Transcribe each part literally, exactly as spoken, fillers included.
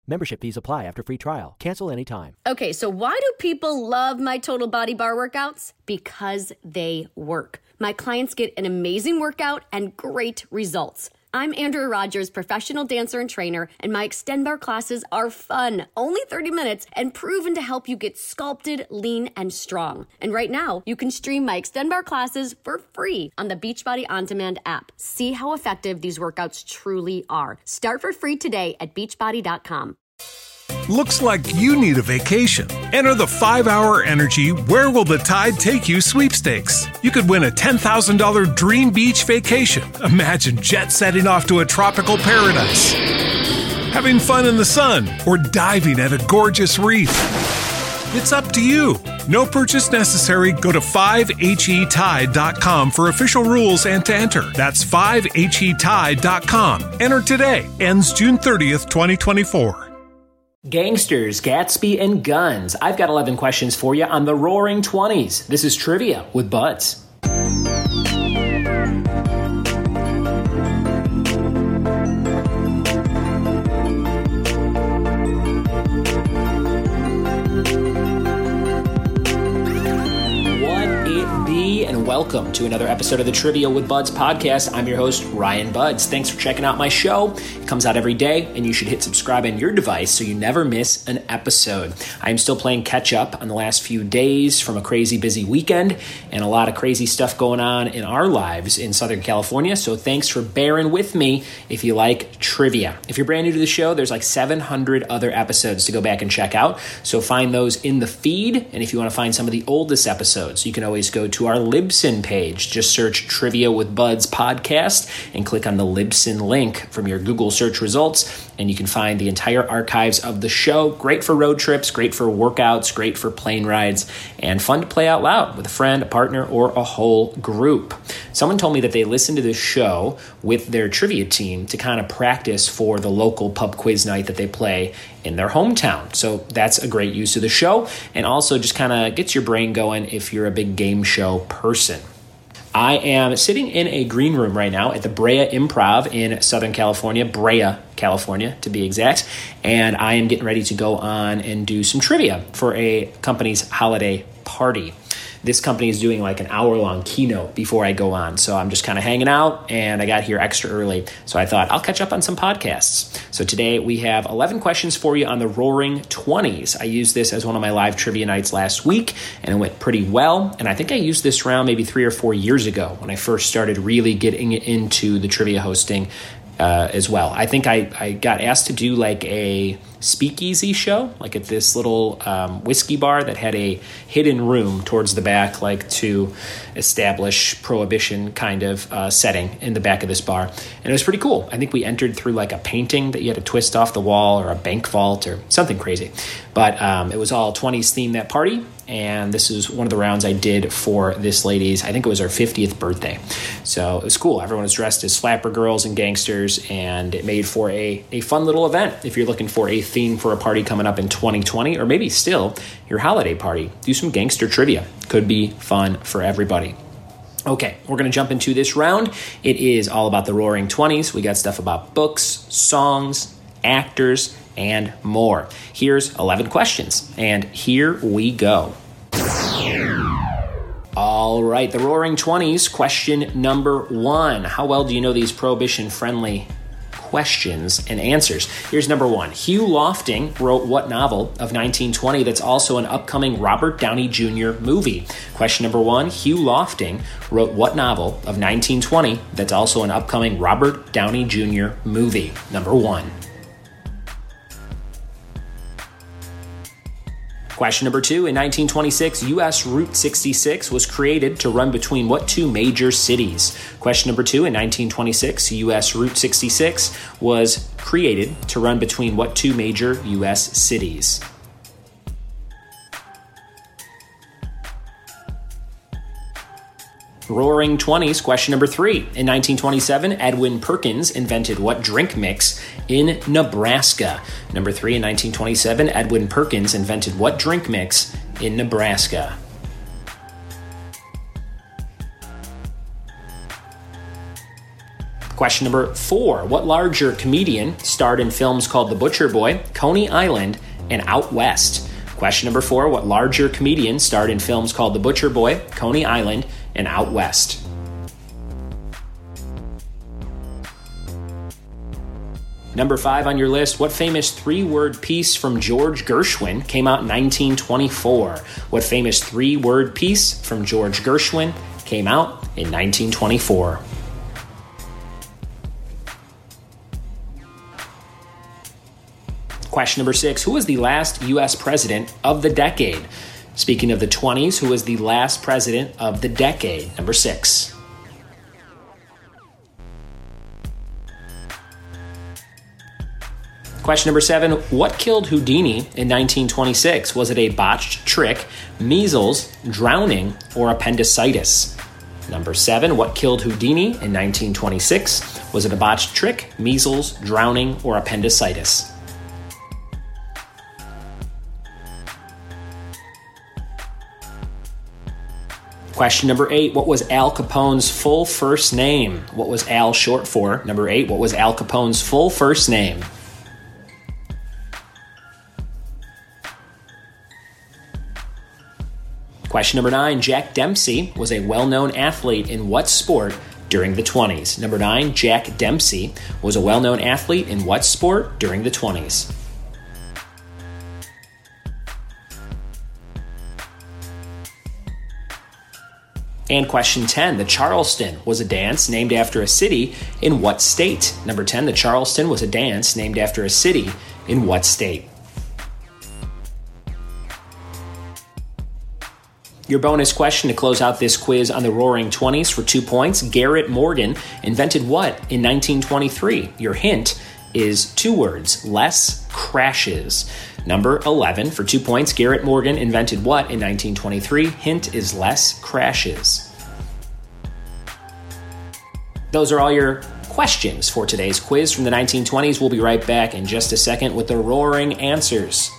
Membership fees apply after free trial. Cancel anytime. Okay, so why do people love my Total Body Bar workouts? Because they work. My clients get an amazing workout and great results. I'm Andrea Rogers, professional dancer and trainer, and my Extend Bar classes are fun, only thirty minutes, and proven to help you get sculpted, lean, and strong. And right now, you can stream my Extend Bar classes for free on the Beachbody On Demand app. See how effective these workouts truly are. Start for free today at beachbody dot com. Looks like you need a vacation. Enter the five hour Energy Where Will the Tide Take You sweepstakes. You could win a ten thousand dollars dream beach vacation. Imagine jet setting off to a tropical paradise, having fun in the sun, or diving at a gorgeous reef. It's up to you. No purchase necessary. Go to five H E tide dot com for official rules and to enter. That's five H E tide dot com. Enter today. Ends June thirtieth, twenty twenty-four. Gangsters, Gatsby, and guns. I've got eleven questions for you on the Roaring Twenties. This is Trivia with Buds. And welcome to another episode of the Trivia with Buds podcast. I'm your host, Ryan Buds. Thanks for checking out my show. It comes out every day, and you should hit subscribe on your device so you never miss an episode. I'm still playing catch up on the last few days from a crazy busy weekend and a lot of crazy stuff going on in our lives in Southern California, so thanks for bearing with me if you like trivia. If you're brand new to the show, there's like seven hundred other episodes to go back and check out, so find those in the feed, and if you want to find some of the oldest episodes, you can always go to our Libsyn page. Just search Trivia with Buds podcast and click on the Libsyn link from your Google search results, and you can find the entire archives of the show. Great for road trips, great for workouts, great for plane rides, and fun to play out loud with a friend, a partner, or a whole group. Someone told me that they listen to this show with their trivia team to kind of practice for the local pub quiz night that they play in their hometown. So that's a great use of the show, and also just kind of gets your brain going if you're a big game show person. I am sitting in a green room right now at the Brea Improv in Southern California, Brea, California to be exact, and I am getting ready to go on and do some trivia for a company's holiday party. This company is doing like an hour-long keynote before I go on, so I'm just kind of hanging out, and I got here extra early, so I thought I'll catch up on some podcasts. So today we have eleven questions for you on the Roaring Twenties. I used this as one of my live trivia nights last week, and it went pretty well, and I think I used this round maybe three or four years ago when I first started really getting into the trivia hosting uh, as well. I think I, I got asked to do like a speakeasy show, like at this little um, whiskey bar that had a hidden room towards the back, like to establish prohibition kind of uh, setting in the back of this bar. And it was pretty cool. I think we entered through like a painting that you had to twist off the wall, or a bank vault or something crazy. But um, it was all twenties themed that party. And this is one of the rounds I did for this lady's, I think it was her fiftieth birthday. So it was cool. Everyone was dressed as flapper girls and gangsters, and it made for a, a fun little event. If you're looking for a theme for a party coming up in twenty twenty, or maybe still your holiday party, do some gangster trivia. Could be fun for everybody. Okay, we're going to jump into this round. It is all about the Roaring Twenties. We got stuff about books, songs, actors, and more. Here's eleven questions, and here we go. All right, the Roaring Twenties, question number one. How well do you know these prohibition-friendly questions and answers? Here's number one. Hugh Lofting wrote what novel of nineteen twenty that's also an upcoming Robert Downey Junior movie? Question number one. Hugh Lofting wrote what novel of nineteen twenty that's also an upcoming Robert Downey Junior movie? Number one. Question number two, in nineteen twenty-six, U S Route sixty-six was created to run between what two major cities? Question number two, in nineteen twenty-six, U S Route sixty-six was created to run between what two major U S cities? Roaring Twenties, question number three. In nineteen twenty-seven, Edwin Perkins invented what drink mix in Nebraska? Number three, in nineteen twenty-seven, Edwin Perkins invented what drink mix in Nebraska? Question number four. What larger comedian starred in films called The Butcher Boy, Coney Island, and Out West? Question number four. What larger comedian starred in films called The Butcher Boy, Coney Island, and Out West? Number five on your list, what famous three-word piece from George Gershwin came out in nineteen twenty-four? What famous three-word piece from George Gershwin came out in nineteen twenty-four? Question number six, who was the last U S president of the decade? Speaking of the twenties, who was the last president of the decade? Number six. Question number seven, what killed Houdini in nineteen twenty-six? Was it a botched trick, measles, drowning, or appendicitis? Number seven, what killed Houdini in nineteen twenty-six? Was it a botched trick, measles, drowning, or appendicitis? Question number eight, what was Al Capone's full first name? What was Al short for? Number eight, what was Al Capone's full first name? Question number nine, Jack Dempsey was a well-known athlete in what sport during the twenties? Number nine, Jack Dempsey was a well-known athlete in what sport during the twenties? And question ten, the Charleston was a dance named after a city in what state? Number ten, the Charleston was a dance named after a city in what state? Your bonus question to close out this quiz on the Roaring Twenties for two points. Garrett Morgan invented what in nineteen twenty-three? Your hint is two words, less crashes. Number eleven for two points. Garrett Morgan invented what in nineteen twenty-three? Hint is less crashes. Those are all your questions for today's quiz from the nineteen twenties. We'll be right back in just a second with the roaring answers.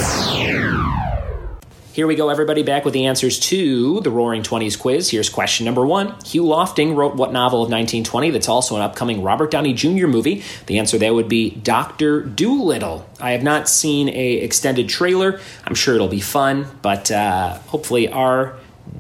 Here we go, everybody, back with the answers to the Roaring Twenties quiz. Here's question number one. Hugh Lofting wrote what novel of nineteen twenty that's also an upcoming Robert Downey Junior movie? The answer there would be Doctor Dolittle. I have not seen a extended trailer. I'm sure it'll be fun, but uh, hopefully our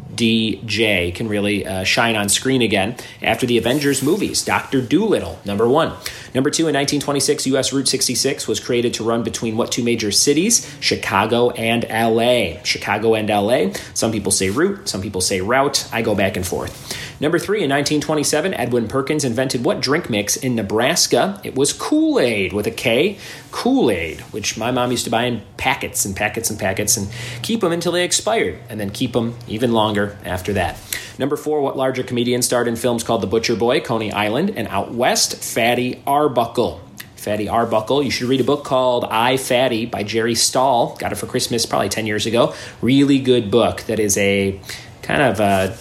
D J can really uh, shine on screen again after the Avengers movies. Doctor Dolittle, number one. Number two, in nineteen twenty-six, U S Route sixty-six was created to run between what two major cities? Chicago and L A. Chicago and L A. Some people say route, some people say route. I go back and forth. Number three, in nineteen twenty-seven, Edwin Perkins invented what drink mix in Nebraska? It was Kool-Aid with a K. Kool-Aid, which my mom used to buy in packets and packets and packets and keep them until they expired, and then keep them even longer after that. Number four, what larger comedian starred in films called The Butcher Boy, Coney Island, and Out West? Fatty Arbuckle. Fatty Arbuckle. You should read a book called I, Fatty by Jerry Stahl. Got it for Christmas probably ten years ago. Really good book that is a kind of a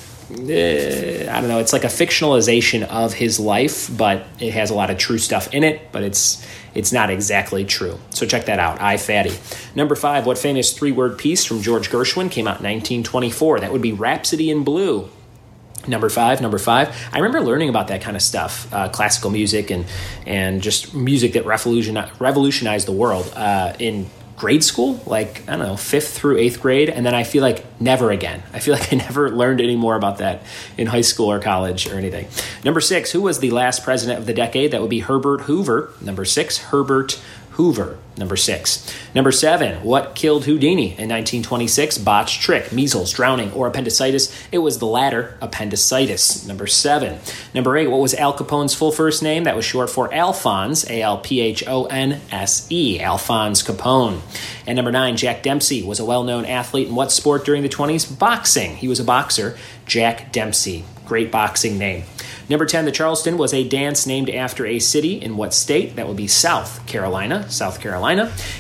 Uh, I don't know, it's like a fictionalization of his life, but it has a lot of true stuff in it, but it's it's not exactly true. So check that out, I, Fatty. Number five, what famous three-word piece from George Gershwin came out in nineteen twenty-four? That would be Rhapsody in Blue. Number five, number five. I remember learning about that kind of stuff, uh, classical music and and just music that revolutionized, revolutionized the world uh, in grade school, like, I don't know, fifth through eighth grade, and then I feel like never again. I feel like I never learned any more about that in high school or college or anything. Number six, who was the last president of the decade? That would be Herbert Hoover. Number six, Herbert Hoover. Number six. Number seven, what killed Houdini in nineteen twenty-six? Botched trick, measles, drowning, or appendicitis? It was the latter, appendicitis. Number seven. Number eight, what was Al Capone's full first name? That was short for Alphonse, A L P H O N S E, Alphonse Capone. And number nine, Jack Dempsey was a well-known athlete in what sport during the twenties? Boxing. He was a boxer. Jack Dempsey. Great boxing name. Number ten, the Charleston was a dance named after a city in what state? That would be South Carolina, South Carolina.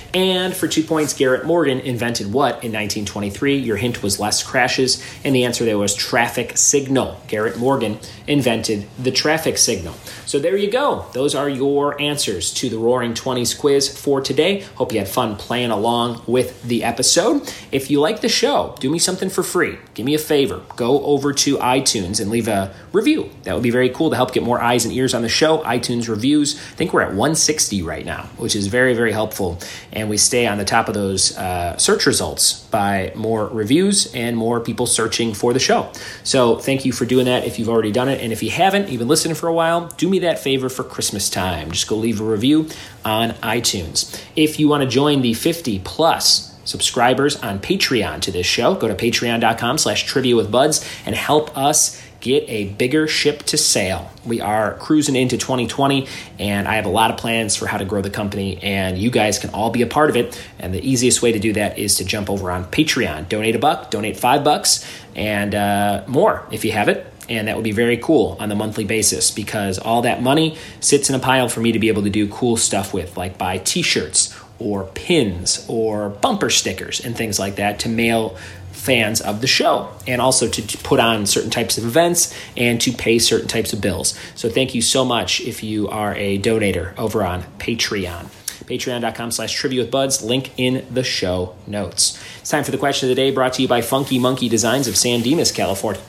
And for two points, Garrett Morgan invented what in nineteen twenty-three? Your hint was less crashes, and the answer there was traffic signal. Garrett Morgan invented the traffic signal. So there you go. Those are your answers to the Roaring Twenties quiz for today. Hope you had fun playing along with the episode. If you like the show, do me something for free. Give me a favor. Go over to iTunes and leave a review. That would be very cool to help get more eyes and ears on the show. iTunes reviews, I think we're at one sixty right now, which is very, very helpful. And we stay on the top of those uh, search results by more reviews and more people searching for the show. So thank you for doing that if you've already done it. And if you haven't, you've been listening for a while, do me that favor for Christmas time. Just go leave a review on iTunes. If you want to join the fifty plus subscribers on Patreon to this show, go to patreon.com slash trivia with buds and help us get a bigger ship to sail. We are cruising into twenty twenty, and I have a lot of plans for how to grow the company, and you guys can all be a part of it. And the easiest way to do that is to jump over on Patreon. Donate a buck, donate five bucks, and uh, more if you have it. And that would be very cool on a monthly basis, because all that money sits in a pile for me to be able to do cool stuff with, like buy t-shirts or pins or bumper stickers and things like that to mail fans of the show, and also to put on certain types of events and to pay certain types of bills. So thank you so much if you are a donator over on Patreon. Patreon.com slash trivia with buds, link in the show notes. It's time for the question of the day, brought to you by Funky Monkey Designs of San Dimas, California.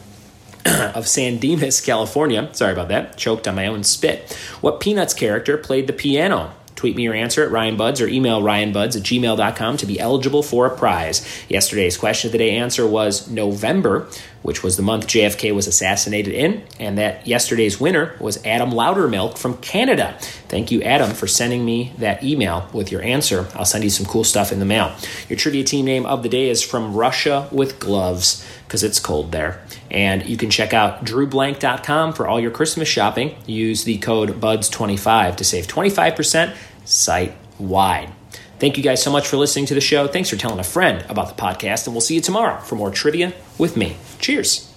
of San Dimas, California. Sorry about that. Choked on my own spit. What Peanuts character played the piano? Tweet me your answer at Ryan Buds or email ryanbuds at gmail dot com to be eligible for a prize. Yesterday's question of the day answer was November, which was the month J F K was assassinated in, and that yesterday's winner was Adam Loudermilk from Canada. Thank you, Adam, for sending me that email with your answer. I'll send you some cool stuff in the mail. Your trivia team name of the day is From Russia with Gloves, because it's cold there. And you can check out drew blank dot com for all your Christmas shopping. Use the code buds twenty-five to save twenty-five percent site-wide. Thank you guys so much for listening to the show. Thanks for telling a friend about the podcast, and we'll see you tomorrow for more trivia with me. Cheers.